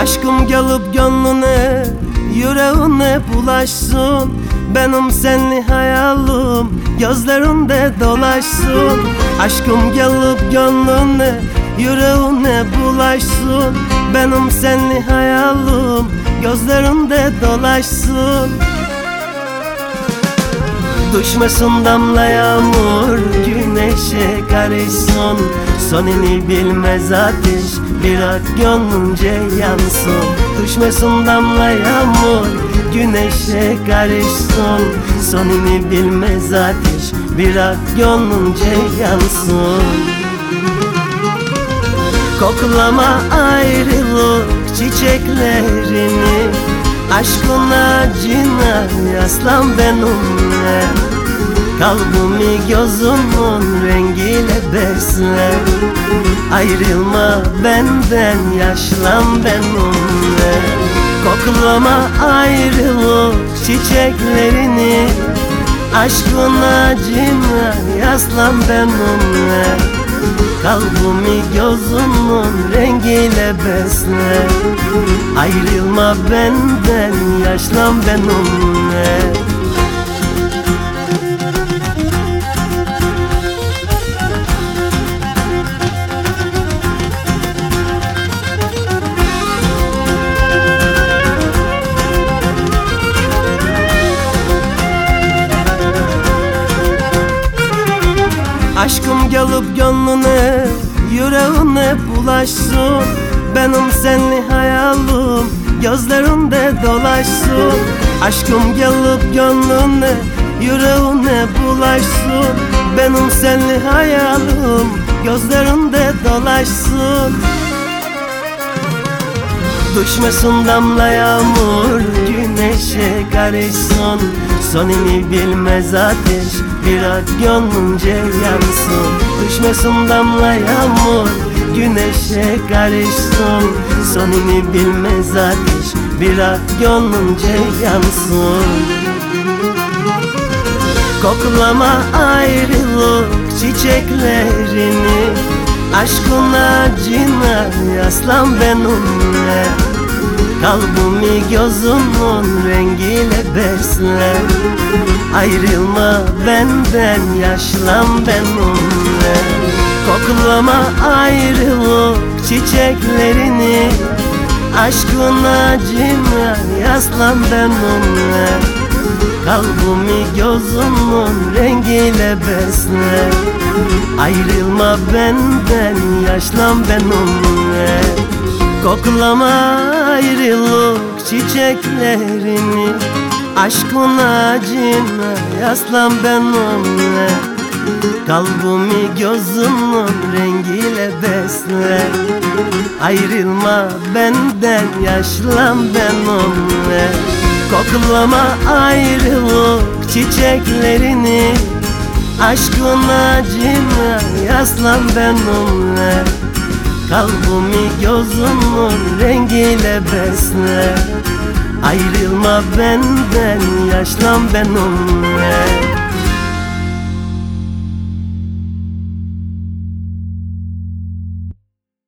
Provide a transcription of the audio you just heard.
Aşkım gelip gönlüne, yüreğine bulaşsın. Benim senli hayalim gözlerinde dolaşsın. Aşkım gelip gönlüne, yüreğine bulaşsın. Benim senli hayalim gözlerinde dolaşsın. Düşmesin damla yağmur, güneşe karışsın. Sonunu bilmez ateş, biraz gönlünce yansın. Düşmesin damla yağmur, güneşe karışsın. Sonunu bilmez ateş, biraz gönlünce yansın. Koklama ayrılık çiçeklerini, aşkın acına yaslan benimle. Kalbimi gözümün rengiyle besle. Ayrılma benden, yaşlan benimle. Koklama ayrılık çiçeklerini, aşkın acına yaslan benimle. Kalbimi gözümün rengiyle besle. Ayrılma benden, yaşlan benimle. Aşkım gelip gönlüne, yüreğine bulaşsın. Benim senli hayalim gözlerinde dolaşsın. Aşkım gelip gönlüne, yüreğine bulaşsın. Benim senli hayalim gözlerinde dolaşsın. Düşmesin damla yağmur, güneşe karışsın. Sonunu bilmez ateş, biraz gönlünce yansın. Düşmesin damla yağmur, güneşe karışsın. Sonunu bilmez ateş, biraz gönlünce yansın. Koklama ayrılık çiçeklerini, aşkın acına yaslan benimle. Kalbimi gözümün rengiyle besle. Ayrılma benden, yaşlan benimle. Koklama ayrılık çiçeklerini, aşkın acına yaslan benimle. Kalbimi gözümün rengiyle besle. Ayrılma benden, yaşlan benimle. Koklama ayrılık çiçeklerini, aşkın acına yaslan benimle. Kalbimi gözümün rengiyle besle. Ayrılma benden, yaşlan benimle. Koklama ayrılık çiçeklerini, aşkın acına yaslan benimle. Kalbimi gözümün rengiyle besle. Ayrılma benden, yaşlan benimle.